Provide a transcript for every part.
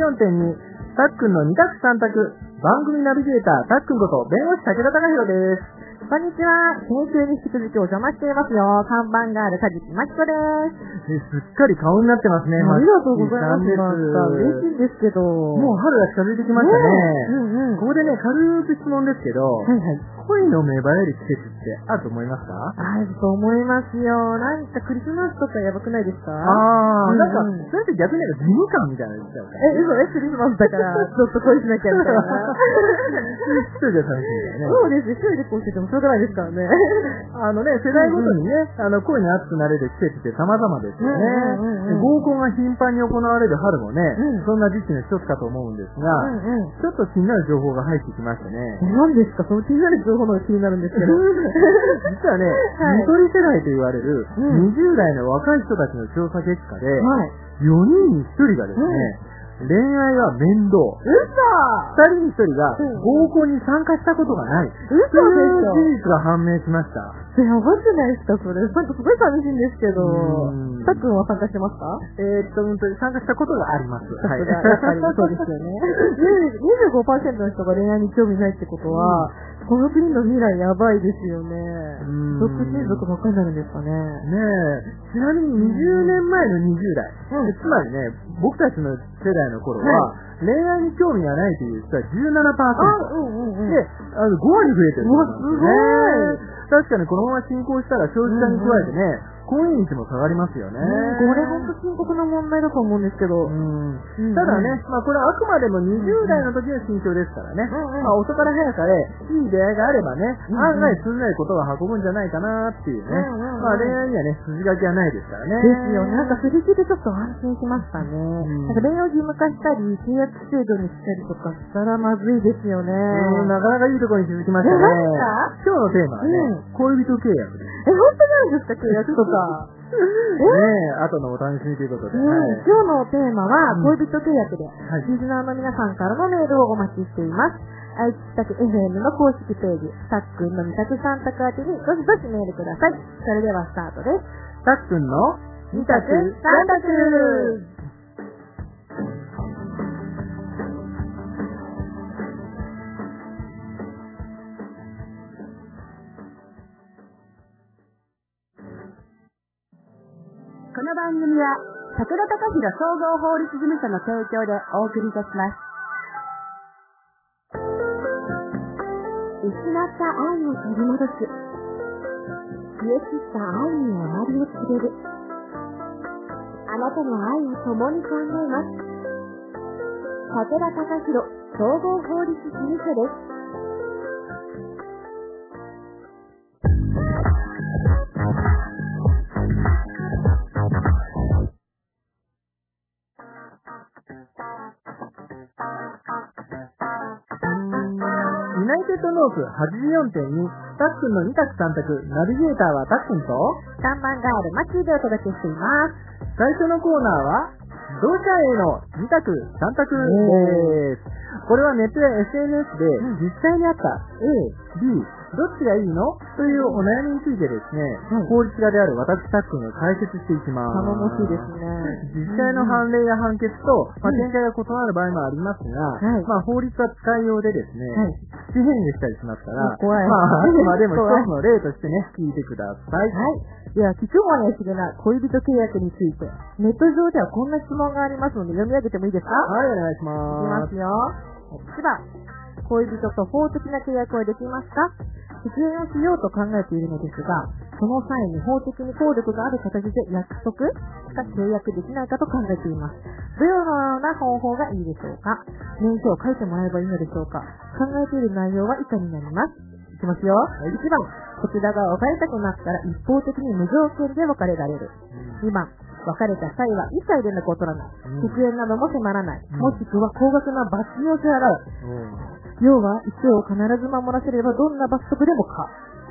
84.2、たっくんの2択3択、番組ナビゲーター、たっくんこと弁護士武田貴弘です。 こんにちは。先週に引き続きお邪魔していますよ。看板ガール、梶木真紀子です。 すっかり顔になってますね。 ありがとうございます。嬉しいんですけど。 もう春が近づいてきましたね。ここでね、軽く質問ですけど、 はいはい、 恋の芽生える季節ってあると思いますか？ あると思いますよ。なんかクリスマスとかやばくないですか？ なんか、それって逆に義務感みたいなの言っちゃうから。 クリスマスだからちょっと恋しなきゃみたいな。 一人で寂しいみたいなね。 そうです。一人で恋しててもしょうがないですからね。 世代ごとにね、恋に熱くなれる季節って様々ですよね。合コンが頻繁に行われる春もね、そんな時期の一つかと思うんですが、ちょっと気になる情報が入ってきましたね。 何ですか？その気になる情報の気になるんですけど。 実はね、ゆとり世代と言われる20代の若い人たちの調査結果で、4人に1人がですね、恋愛は面倒。2人に1人が合コンに参加したことがない。という事実が判明しました。 やばくないですかそれ。なんかすごい寂しいんですけど。たっくんは参加してますか？ 参加したことがあります。 はい。やっぱりそうですよね。25% の人が恋愛に興味ないってことは、この国の未来やばいですよね。独身族ばっかりになるんですかね。 ねえ。ちなみに20年前の20代。つまりね、僕たちの世代の頃は、恋愛に興味がないという人は 17%。で、5割増えてるんですね。確かにこのまま進行したら少子化に加えてね、婚姻率も下がりますよね。 これ本当深刻な問題だと思うんですけど。 ただね、これはあくまでも20代の時の心境ですからね。遅から早かれ、いい出会いがあればね、案外すんなりことが運ぶんじゃないかなっていうね。恋愛にはね、筋書きはないですからね。 ですよね。なんかそれ聞いてちょっと安心しましたね。なんか恋愛を義務化したり、契約制度にしたりとかしたらまずいですよね。 なかなかいいところに気づきましたね。今日のテーマはね、恋人契約です。 本当なんですか？契約とか。 後のお楽しみということで。 今日のテーマは恋人契約で、リスナーの皆さんからのメールをお待ちしています。愛知宅 FM の公式ページ、たっくんの2択3択宛てにどしどしメールください。それではスタートです。 たっくんの2択3択。 この番組は武田貴弘総合法律事務所の提供でお送りいたします。失った愛を取り戻す、消え散った愛に終わりを告げる、あなたの愛を共に考えます。武田貴弘総合法律事務所です。 ユナイテッドノース 84.2、たっくんの2択3択、ナビゲーターはたっくんと、 看板ガール、マッキーでお届けしています。 最初のコーナーは、同社への2択3択です。これはネットや SNS で実際にあった A、B、どっちがいいのというお悩みについてですね、法律家である私たっくんが解説していきます。 頼もしいですね。 実際の判例や判決と、見解が異なる場合もありますが、法律は使いようでですね、口変化したりしますから、あくまでも一つの例としてね、聞いてください。 では、貴重な不思議な恋人契約について、ネット上ではこんな質問がありますので読み上げてもいいですか？ はい、お願いします。 いきますよ。1番、恋人と法的な契約はできますか？出演をしようと考えているのですが、その際に法的に効力がある形で約束しか契約できないかと考えています。どのような方法がいいでしょうか？年書を書いてもらえばいいのでしょうか？考えている内容は以下になります。いきますよ。1番、こちらが別れたくなったら一方的に無条件で別れられる。2番、別れた際は一切連絡を取らない。出演なども迫らない。もしくは高額な罰金を支払う。要は、一応を必ず守らせればどんな罰則でもか。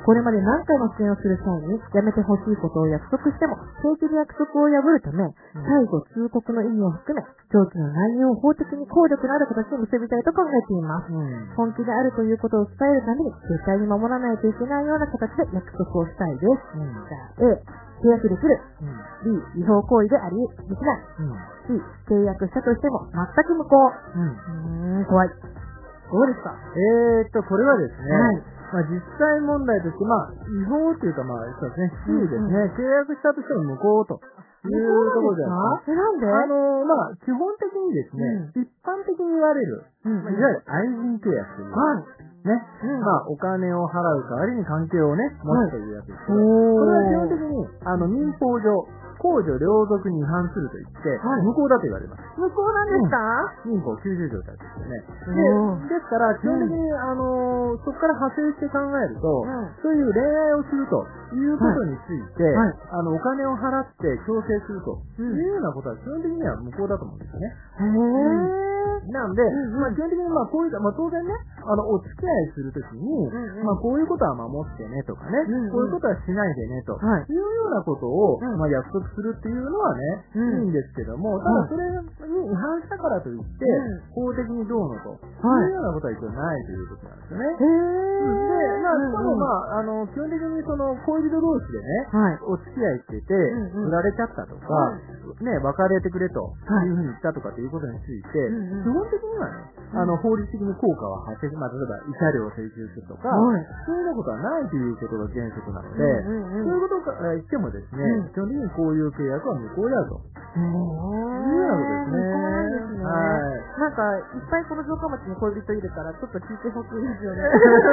これまで何回も出演をする際に、やめてほしいことを約束しても、正規で約束を破るため、最後通告の意味を含め、上記の内容を法的に効力のある形に結びたいと考えています。本気であるということを伝えるために、絶対に守らないといけないような形で約束をしたいです。じゃあ A、契約できる。B、違法行為であり、できない。C、契約したとしても全く無効。怖い。どうですか？ これはですね、実際問題として、違法というか、そうですね、C ですね、契約したとしても無効というところでなんで？ 基本的にですね、一般的に言われる、いわゆる愛人契約というね、お金を払う代わりに関係をね、持つというやつですけど、これは基本的に、民法上、公序良俗に違反すると言って、無効だと言われます。 無効なんですか？ 民法90条だですよね。ですから、基本的に、そこから派生して考えると、そういう恋愛をするということについて、お金を払って強制するというようなことは基本的には無効だと思うんですよね。なんで、基本的にこういう、当然ね、お付き合いするときに、こういうことは守ってねとかね、こういうことはしないでねというようなことを、約束するっていうのはね、いいんですけども、ただそれに違反したからといって、法的にどうのというようなことは一応ないということなんですよね。で、しかも基本的にその恋人同士でね、お付き合いしてて、振られちゃったとか、ね、別れてくれというふうに言ったとかということについて、基本的にはね、法律的に効果は発生し、例えば慰謝料を請求するとか、そういうようなことはないということが原則なので、そういうことから言ってもですね、基本的にこういう契約は無効であると。いうようなことですね。 なんか、いっぱいこの城下町に恋人いるから、ちょっと聞いてほしいですよね。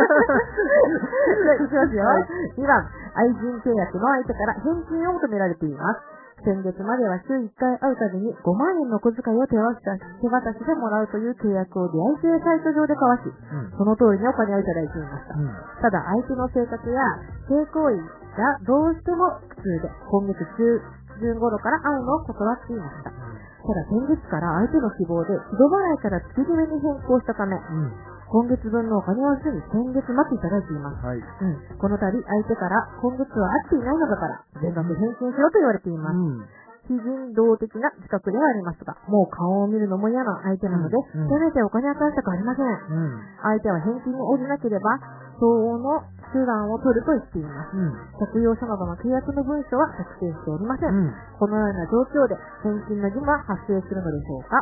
いきますよ。2番、愛人契約の相手から返金を求められています。先月までは週1回会うたびに5万円の小遣いを手渡しでもらうという契約を出会い系サイト上で交わし、その通りにお金をいただいていました。ただ相手の性格や性行為がどうしても苦痛で、今月中旬頃から会うのを断っていました。ただ先月から相手の希望で一度払いから月決めに変更したため、今月分のお金はすでに先月末いただいています。この度相手から今月は会っていないのだから全額返金しろと言われています。非人道的な自覚ではありますが、もう顔を見るのも嫌な相手なので、せめてお金は返したくありません。相手は返金に応じなければ相応の手段を取ると言っています。借用書などの契約の文書は作成しておりません。このような状況で返金の義務は発生するのでしょうか？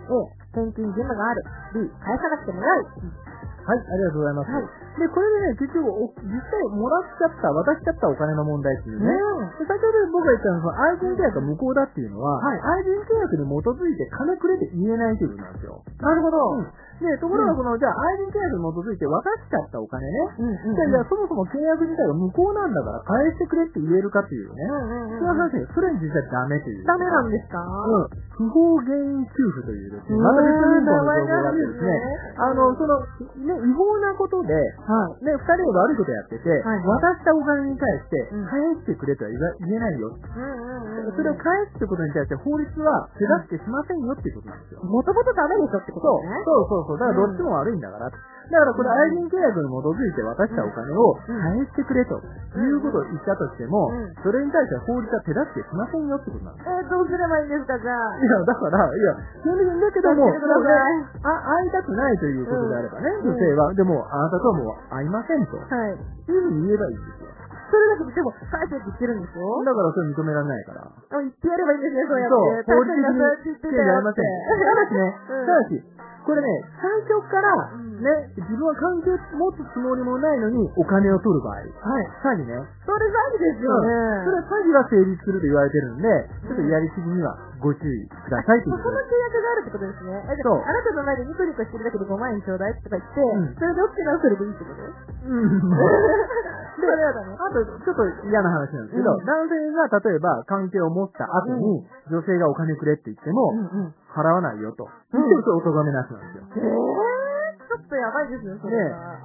A、返金義務がある。B、返さなくてもよい。 はい、ありがとうございます。で、これでね、結局、実際もらっちゃった、渡しちゃったお金の問題っていうね。先ほど僕が言ったのは、愛人契約が無効だっていうのは、愛人契約に基づいて金くれって言えないということなんですよ。 なるほど。 で、ところがじゃあ愛人契約に基づいて渡しちゃったお金ね。じゃあそもそも契約自体が無効なんだから返してくれって言えるかっていうね。そういう話で、それに実際ダメっていう。 ダメなんですか？ 不法原因給付というですね、また別の民法の情報があってですね、違法なことで、二人が悪いことやってて、渡したお金に対して、返してくれとは言えないよ。それを返すってことに対して法律は手助けしませんよっていうことなんですよ。 もともとダメでしょってことね。 そう。だからどっちも悪いんだから。だからこれ愛人契約に基づいて渡したお金を返してくれということを言ったとしても、それに対しては法律は手助けしませんよってことなんです。 どうすればいいんですか、じゃあ。 だから、基本的にだけども、会いたくないということであればね、女性は、でも、あなたとはもう会いませんと。いうふうに言えばいいんですよ。 それだけでも、返せって言ってるんですよ。 だからそれ認められないから。 言ってやればいいんですね、そうやって。 法律的に手がありません。ただし、これね、最初からね、自分は関係持つつもりもないのにお金を取る場合。詐欺ね。 それ詐欺ですよね。 それは詐欺は成立すると言われてるんで、ちょっとやりすぎにはご注意くださいという。 その契約があるってことですね。あなたの前でニコニコしてるだけで5万円ちょうだいとか言って、それで OK ならそれでいいってことそれはだね。 あと、ちょっと嫌な話なんですけど、男性が例えば関係を持った後に、女性がお金くれって言っても、払わないよと。言ってもそれお咎めなしなんですよ。 ちょっとやばいですね、それは。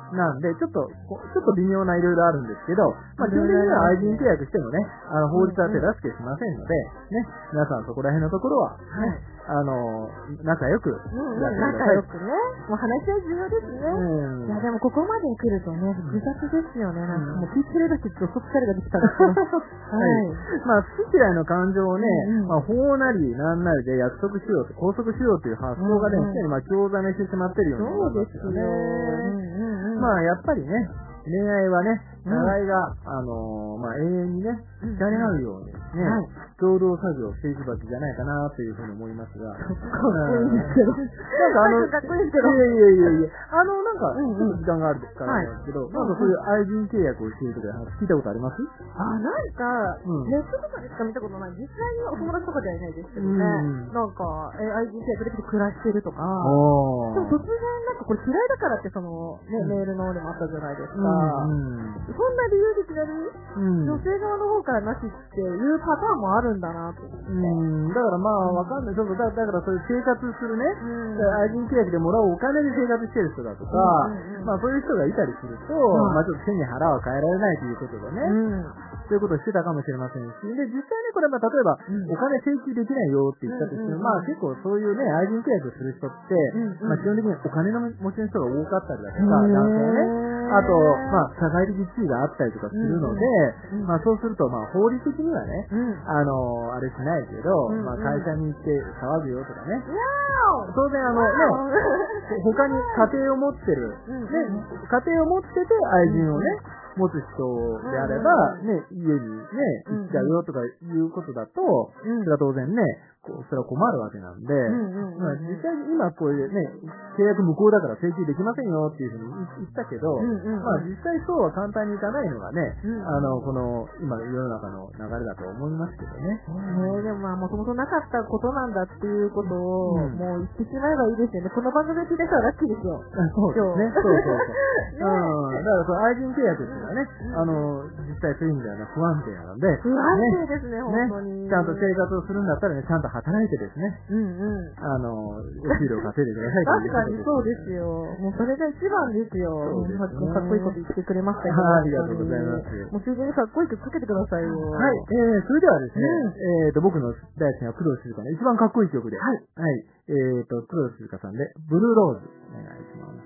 なんで、ちょっと微妙ないろいろあるんですけど、まあ、基本的には愛人契約してもね、法律は手助けしませんので、ね、皆さんそこら辺のところは、ね、仲良くやってください。 仲良くね。もう話し合い重要ですね。いや、でもここまで来るとね、複雑ですよね。なんかもう聞いてるだけど、そっからができたんですけど。はい。 まあ、好き嫌いの感情をね、まあ、法なりなんなりで約束しようと、拘束しようという発想がね、すでにまあ、興ざめしてしまってるように思いますよね。まあ、やっぱりね、恋愛はね、互いが、まあ、永遠にね、惹かれ合うようにね、共同作業をしていくわけじゃないかなというふうに思いますが。かっこいいんですけど。なんかかっこいいんですけど。いや。なんか、ちょっと時間があるからなんですけど、なんかそういう愛人契約をしているとか聞いたことあります？ なんか、ネットとかでしか見たことない。実際にお友達とかじゃないですけどね。なんか、愛人契約できて暮らしてるとか。でも突然なんかこれ嫌いだからってメールのでもあったじゃないですか。そんな理由でいきなり、女性側の方からなしっていうパターンもあるんだなと思って。 だからまあわかんない。だからそういう生活するね、愛人契約でもらうお金で生活してる人だとか、まあそういう人がいたりすると、まあちょっと手に腹は変えられないということでね、そういうことをしてたかもしれませんし、で、実際ね、これまあ例えば、お金請求できないよって言ったとしても、まあ結構そういうね、愛人契約する人って、まあ基本的にお金の持ちの人が多かったりだとか、男性ね、あと、まあ社会的地位があったりとかするので、まあそうすると、まあ法律的にはね、あれしないけど、まあ会社に行って騒ぐよとかね。当然ね、他に家庭を持ってる、ね、家庭を持ってて愛人をね、持つ人であれば、ね、家にね、行っちゃうよとかいうことだと、それは当然ね、それは困るわけなんで、まあ実際に今こういうね、契約無効だから請求できませんよっていうふうに言ったけど、まあ実際そうは簡単にいかないのがね、この今の世の中の流れだと思いますけどね。 でもまあもともとなかったことなんだっていうことを、もう言ってしまえばいいですよね。この番組で聞いた人はラッキーですよ。 そうですね。そう。だからその愛人契約っていうのはね、実際そういう意味では不安定なので、 不安定ですね、本当に。 ちゃんと生活をするんだったらね、ちゃんと働いてですね、お給料稼いでください。 確かにそうですよ。もうそれが一番ですよ。かっこいいこと言ってくれましたよ。 ありがとうございます。 もうついでにかっこいい曲かけてくださいよ。 はい。それではですね、僕の大好きな工藤静香の一番かっこいい曲で、はい。工藤静香さんで、ブルーローズ、お願いします。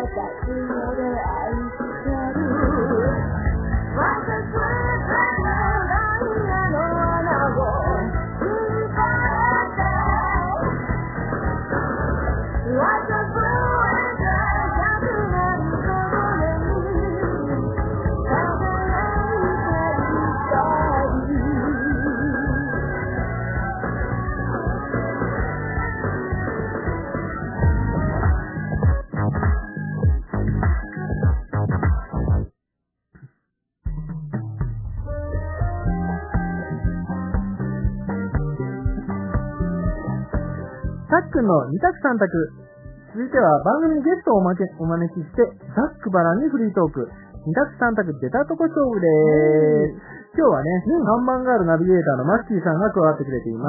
さっくんの二択三択。続いては番組にゲストをお招きしてざっくばらんにフリートーク。二択三択出たとこ勝負でーす。今日はね、看板ガールナビゲーターのマッキーさんが加わってくれています。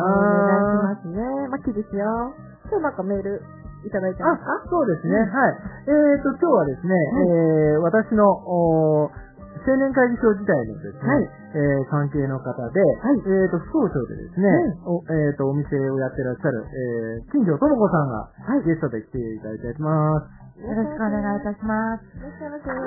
お願いしますね。マッキーですよ。今日なんかメールいただいてますか？ そうですね。はい。今日はですね、私の青年会議所時代のですね、関係の方で、副総長でですね、お店をやってらっしゃる、金城智子さんが、ゲストで来ていただいてます。 よろしくお願いいたします。 今日ですね、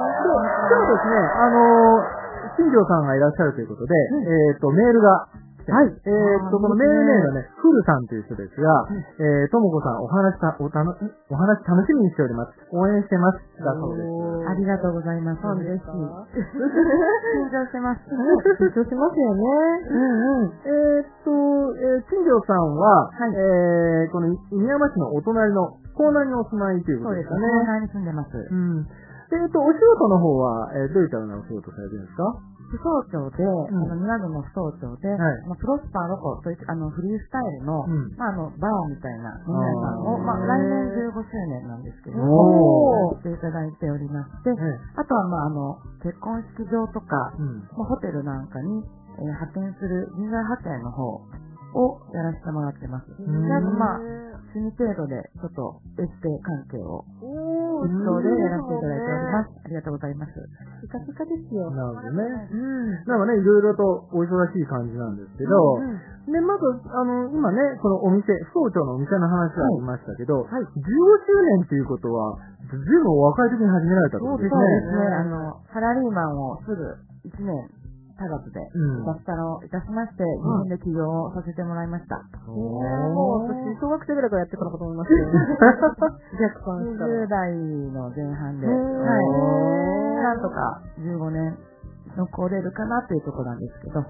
金城さんがいらっしゃるということで、メールが、このメールネームはね、フルさんという人ですが、ともこさんお話楽しみにしております。応援してます。だそうです。 ありがとうございます。嬉しい。緊張してます。 緊張しますよね。金城さんは、この犬山市のお隣の江南にお住まいということですかね。 江南に住んでます。 お仕事の方は、どういったようなお仕事されてるんですか？ 副総長で、ミラノの副総長で、プロスパーロコというフリースタイルの、バーみたいな飲み屋さんを、来年15周年なんですけど、やっていただいておりまして、あとは結婚式場とか、ホテルなんかに、派遣する人材派遣の方をやらせてもらってます。で、あと趣味程度でちょっとエステ関係を一層でやらせていただいております。ありがとうございます。ピカピカですよ。 なるほどね。なんかね、いろいろとお忙しい感じなんですけど、で、まず、今ね、このお店、副総長のお店の話がありましたけど、15周年ということは、ずいぶんお若い時に始められたってことですね。 そうですね。サラリーマンをすぐ1年、足らずで、脱サラをいたしまして、自分で起業をさせてもらいました。もう私、小学生ぐらいからやってたのかと思いますけど、20代の前半で、なんとか15年残れるかなっていうところなんですけど、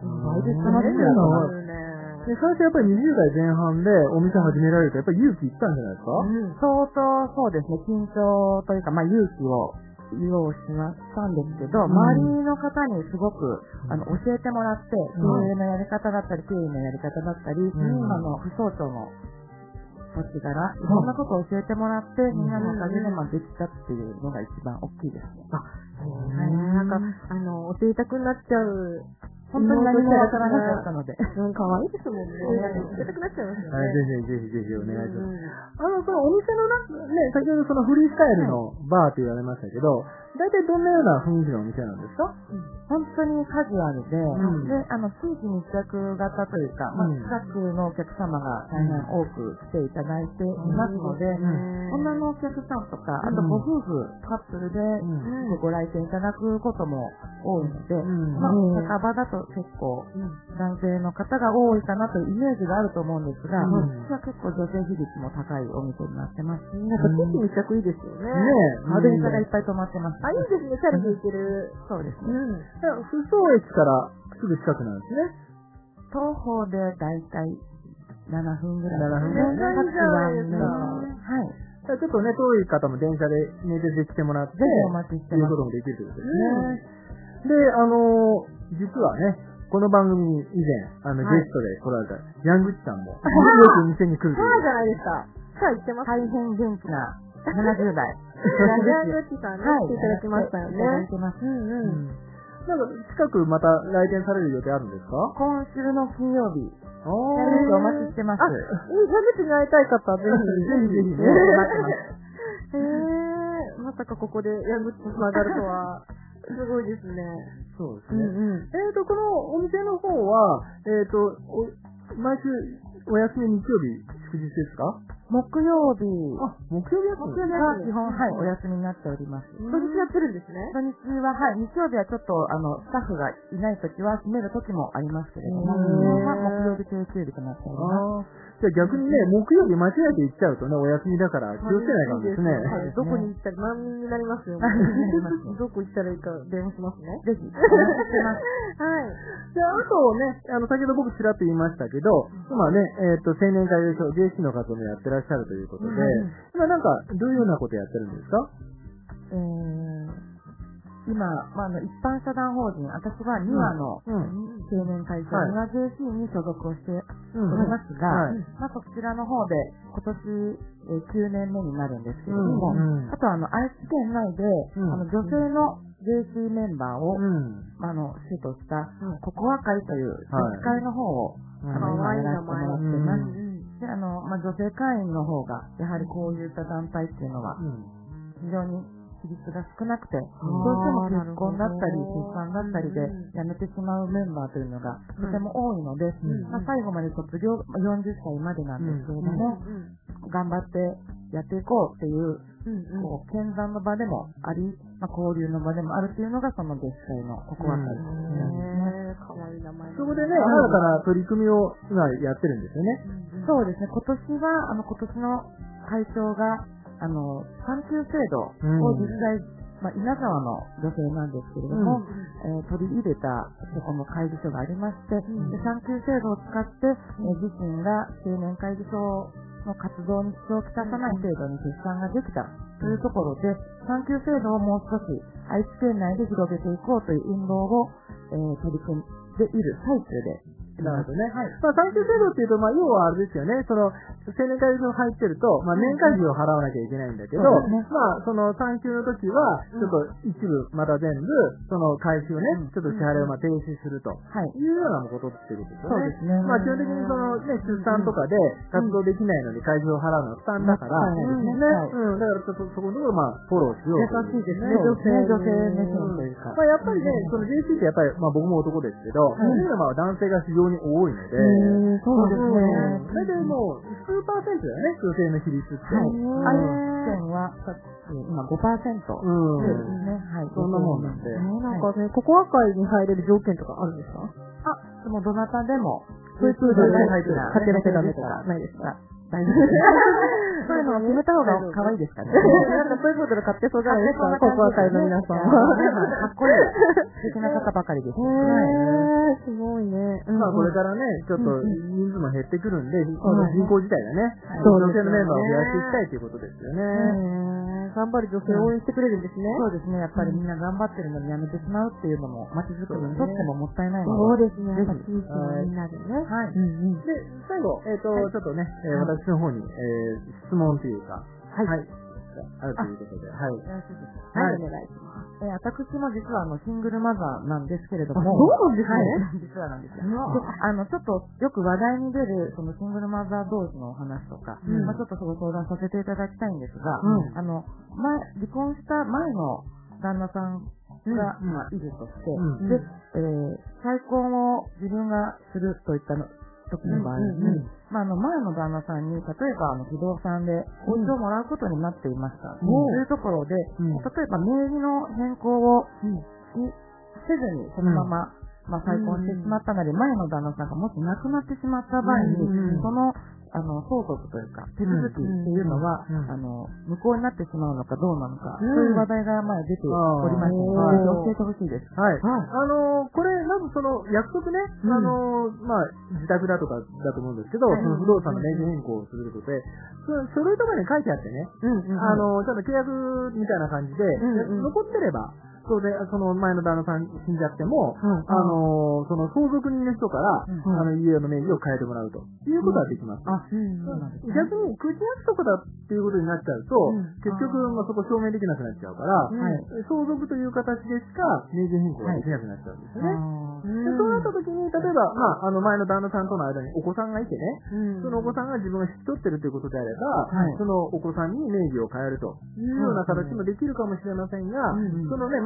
最初やっぱり20代前半でお店始められると、やっぱり勇気いったんじゃないですか？ 相当そうですね、緊張というか、勇気を要しましたんですけど、周りの方にすごく教えてもらって、経営のやり方だったり、経営のやり方だったり、副総長の土地柄、いろんなことを教えてもらって、みんなのおかげでできたっていうのが一番大きいですね。 なんか、教えたくなっちゃう。 本当に何もわからなかったので。 可愛いですもんね。教えたくなっちゃいますよね。 ぜひお願いします。そのお店の中、ね、先ほどそのフリースタイルのバーと言われましたけど、大体どんなような雰囲気のお店なんですか？ 本当にカジュアルで、地域密着型というか、近くのお客様が大変多く来ていただいていますので、女のお客さんとか、あとご夫婦、カップルでご来店いただくことも多いので、酒場だと結構男性の方が多いかなというイメージがあると思うんですが、結構女性比率も高いお店になってます。 なんか地域密着いいですよね。 電車がいっぱい止まってます。 いいですね、チャリで行ける。 そうですね。 不総駅からすぐ近くなんですね。 徒歩でだいたい7分ぐらい。 7分ぐらい。ちょっとね、遠い方も電車で寝てで来てもらって、 ぜひお待ちしてます。 いうこともできるということですね。で、実はね、この番組に以前、ゲストで来られた、ヤングチさんも、よく店に来るという。 そうじゃないですか。さあ、行ってます。 大変元気な70代。 ヤングチさんね、来ていただきましたよね。 いただいてます。 なんか、近くまた来店される予定あるんですか？ 今週の金曜日。お待ちしてます。 ヤングチに会いたい方、ぜひね。待ってます。 まさかここでヤングチと繋がるとは、すごいですね。 そうですね。このお店の方は、毎週お休み日曜日祝日ですか？ 木曜日。 木曜日は基本、お休みになっております。 土日やってるんですね。 土日は、日曜日はちょっと、スタッフがいないときは閉めるときもありますけれども、基本は木曜日定休日となっております。 じゃあ逆にね、木曜日間違えて行っちゃうとね、お休みだから気をつけないかもですね。 どこに行ったら難民になりますよね。どこ行ったらいいか電話しますね。 ぜひ、お願いします。 はい。 じゃあ、あとね、先ほど僕ちらっと言いましたけど、今ね、青年会でしょ、JC の方もやってらっしゃるということで、今なんか、どういうようなことやってるんですか？ 今、一般社団法人、私は2話の青年会社、2話 JC に所属をしておりますが、そちらの方で今年9年目になるんですけれども、あと愛知県内で、女性の JC メンバーを、主としたココア会という女子会の方を、今やらせてもらっています。で、女性会員の方が、やはりこういった団体っていうのは、非常に比率が少なくて、どうしても結婚だったり、出産だったりで辞めてしまうメンバーというのがとても多いので、最後まで卒業、40歳までなんですけれども、頑張ってやっていこうっていう、健在の場でもあり、交流の場でもあるっていうのがその女子会のココア会ですね。 かわいい名前。 そこでね、新たな取り組みを今やってるんですよね。 そうですね、今年は、今年の会長が、産休制度を実際、稲沢の女性なんですけれども、取り入れたそこの会議所がありまして、産休制度を使って、自身が青年会議所の活動に支障をきたさない程度に決算ができたというところで、産休制度をもう少し愛知県内で広げていこうという運動を、取り組んでいる最中で、 なるほどね。産休制度っていうと、要はあれですよね、その、青年会議所入ってると、年会費を払わなきゃいけないんだけど、その産休の時は、ちょっと一部、また全部、その会費をね、ちょっと支払いを停止するというようなことっていうことですよね。そうですね。基本的にそのね、出産とかで活動できないのに会費を払うのは負担だから、だからちょっとそこのところフォローしようと。 優しいですね、女性目線というか。 やっぱりね、その JC ってやっぱり、僕も男ですけど、男性が非常に多いので、 そうですね。 それでもう、数%だよね、女性の比率って。 愛知県は、今5%ですね。 そんなもんなんで。 なんかね、ココア会に入れる条件とかあるんですか？ でもどなたでも、 そういうプールで入ってなきゃダメとかないですか？ 大丈夫です。そういうのを決めた方が可愛いですかね。 なんかそういうことで買ってそうじゃないですか、ココア会の皆さんは。 かっこいい。素敵な方ばかりです。 すごいね。 これからね、ちょっと人数も減ってくるんで、人口自体がね、女性のメンバーを増やしていきたいということですよね。 頑張る女性を応援してくれるんですね。 そうですね、やっぱりみんな頑張ってるのにやめてしまうっていうのも、街づくりにとってももったいないので。そうですね、地域のみんなでね。 はい。で、最後、ちょっとね、私の方に、質問というか、あるということで、はい。 よろしいですか？はい、お願いします。 私も実はシングルマザーなんですけれども、 そうなんですね。 実はなんですよ。ちょっとよく話題に出るそのシングルマザー同士のお話とか、ちょっとそご相談させていただきたいんですが、離婚した前の旦那さんが、いるとして、で、再婚を自分がするといった時の場合に、前の旦那さんに、例えば不動産でお家をもらうことになっていました。というところで、例えば名義の変更をせずにそのまま、再婚してしまったので、前の旦那さんがもし亡くなってしまった場合に、その相続というか、手続きっていうのは、無効になってしまうのかどうなのか、そういう話題が前出ておりましたので、教えてほしいです。 はい。これ、まずその約束ね、自宅だとかだと思うんですけど、その不動産の名義変更をすることで、書類とかに書いてあってね、ちょっと契約みたいな感じで、残ってれば、それで、その前の旦那さん死んじゃっても、その相続人の人から、家の名義を変えてもらうということはできます。逆に、口約束だっていうことになっちゃうと、結局、そこ証明できなくなっちゃうから、相続という形でしか名義変更ができなくなっちゃうんですよね。そうなった時に、例えば、前の旦那さんとの間にお子さんがいてね、そのお子さんが自分が引き取ってるということであれば、そのお子さんに名義を変えるというような形もできるかもしれませんが、そのね、前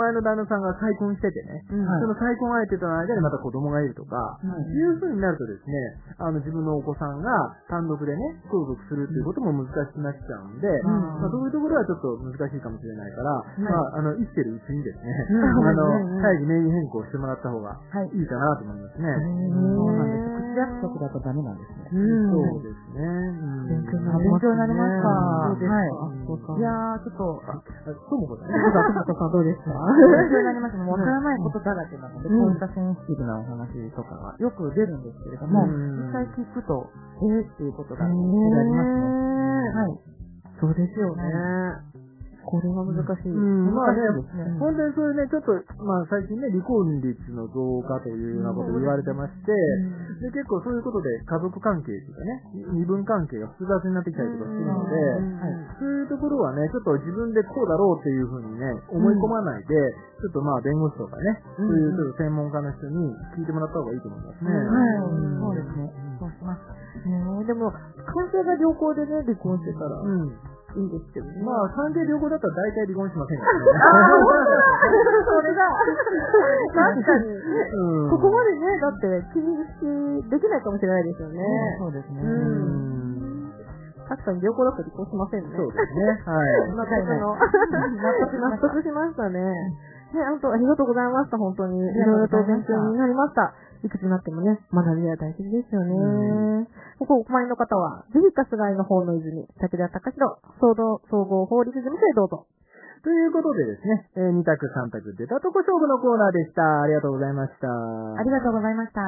前の旦那さんが再婚しててね、その再婚相手との間にまた子供がいるとか、いう風になるとですね、自分のお子さんが単独でね、相続するっていうことも難しくなっちゃうんで、そういうところはちょっと難しいかもしれないから、生きてるうちにですね、大義名義変更してもらった方がいいかなと思いますね。 そうなんです。口約束だとダメなんですね。 そうですね。 勉強になりました。はい。いやー、ちょっと、 ともこさん、 どうですか？ 勉強になりました。わからないことだらけなので、こういったセンシティブなお話とかがよく出るんですけれども、実際聞くと、っていうことがありますね。はい。 そうですよね。これは難しい。 まあね、本当にそういうね、ちょっと、最近ね、離婚率の増加というようなことを言われてまして、で、結構そういうことで家族関係とかね、身分関係が複雑になってきたりとかするので、そういうところはね、ちょっと自分でこうだろうっていうふうにね、思い込まないで、ちょっと弁護士とかね、そういうちょっと専門家の人に聞いてもらった方がいいと思いますね。 そうですね。そうします。 でも、関係が良好でね、離婚してたら、いいんですけどね。 関係良好だったら大体離婚しませんからね。 それだ。確かに。ここまでね、だって気にできないかもしれないですよね。 そうですね。 確かに良好だと離婚しませんね。 そうですね。はい。 納得しましたね。本当ありがとうございました。本当に。いろいろと勉強になりました。いくつになってもね、学びは大事ですよね。ここお困りの方は、ぜひ春日井の方の泉、武田隆弘、総合法律事務所へどうぞ。 ということでですね、2択3択出たとこ勝負のコーナーでした。ありがとうございました。 ありがとうございました。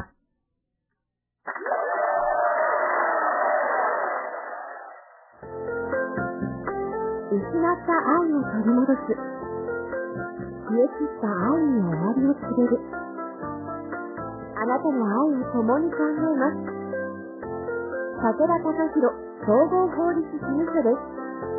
失った愛を取り戻す。消え散った愛に終わりを告げる。あなたの愛を共に考えます。武田隆弘総合法律事務所です。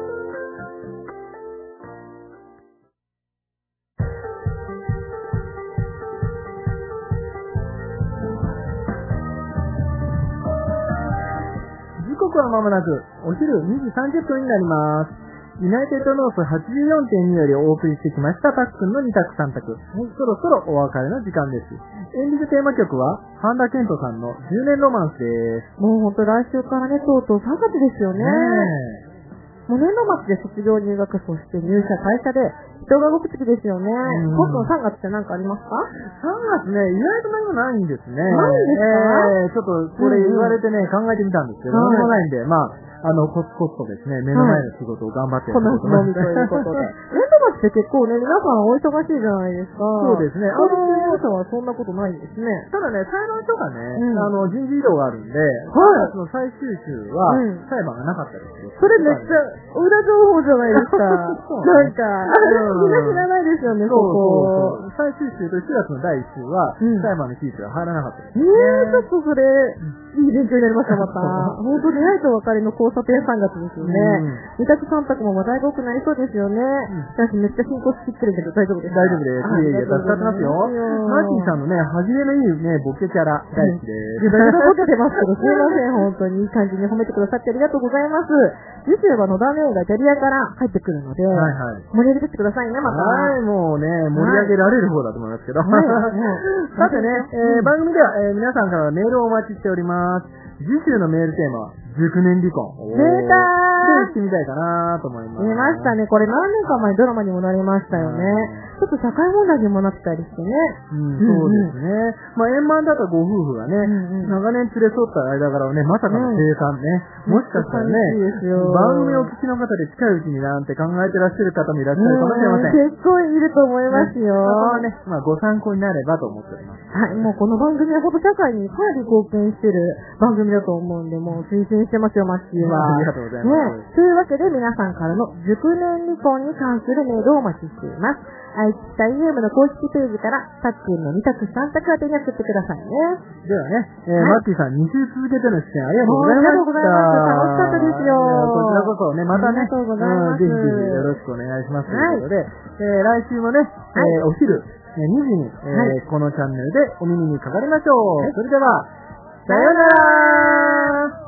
時刻はまもなくお昼2時30分になります。ユナイテッドノース 84.2 よりお送りしてきましたパックンの2択3択。そろそろお別れの時間です。エンディングテーマ曲は半田健人さんの10年ロマンスです。 もう本当来週からね、とうとう3月ですよね。もう年度末で卒業入学、そして入社会社で人が動く時ですよね。今度の3月って何かありますか？ 3 月ね、意外と何もないんですね。 ないんですか？ ちょっとこれ言われてね、考えてみたんですけど、何もないんで、コツコツとですね、目の前の仕事を頑張ってやっていこうと思います。 ということで。年度末って結構ね、皆さんお忙しいじゃないですか。 そうですね。 皆さんはそんなことないんですね。 ただね、裁判所がね、人事異動があるんで、3月の最終週は裁判がなかったですよ。 それめっちゃ裏情報じゃないですか。なんか、みんな知らないですよね、そこ。 最終週と4月の第1週は、裁判の期日が入らなかったです。 ちょっとそれ、いい勉強になりました、また。本当に愛と別れの交差点3月ですよね。2択3択も話題が多くなりそうですよね。私めっちゃ進行しきってるけど大丈夫ですか？ 大丈夫です。いえいえ、助かってますよ。マーティさんのね、歯切れのいいね、ボケキャラ、大好きです。 いろいろボケてますけど、すいません、本当にいい感じに褒めてくださってありがとうございます。次週は野田姉がイタリアから入ってくるので、盛り上げてってくださいね、また。 はい、もうね、盛り上げられる方だと思いますけど。さてね、番組では皆さんからのメールをお待ちしております。次週のメールテーマは、熟年離婚。 出たー！ してみたいかなと思います。 見ましたね。これ何年か前ドラマにもなりましたよね。ちょっと社会問題にもなってたりしてね。 そうですね。円満だったご夫婦がね、長年連れ添った間柄をね、まさかの生産ね。もしかしたらね、番組をお聞きの方で近いうちになんて考えてらっしゃる方もいらっしゃるかもしれません。 結構いると思いますよ。 ね、ご参考になればと思っております。 はい、もうこの番組はほんと社会にかなり貢献してる番組だと思うんで、もう推薦してますよ、マッチーは。 ありがとうございます。 というわけで皆さんからの熟年離婚に関するメールをお待ちしています。愛知タイムの公式ページからタックンの2択3択宛てに送ってくださいね。 ではね、マッチーさん2週続けての出演ありがとうございました。 ありがとうございます。楽しかったですよ。 こちらこそね、またね、 ありがとうございます。 ぜひぜひよろしくお願いしますということで、来週もね、お昼2時に、このチャンネルでお耳にかかりましょう。それでは、さようなら。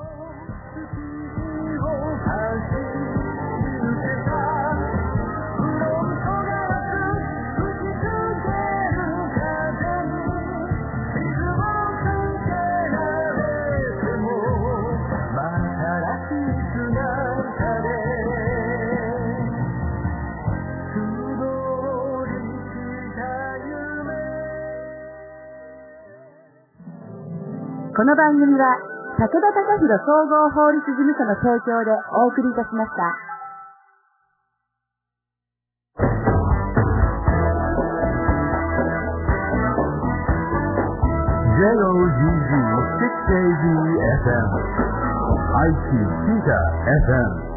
この番組は武田貴弘総合法律事務所の提供でお送りいたしました。 JOGG6ABFM IQ Theta FM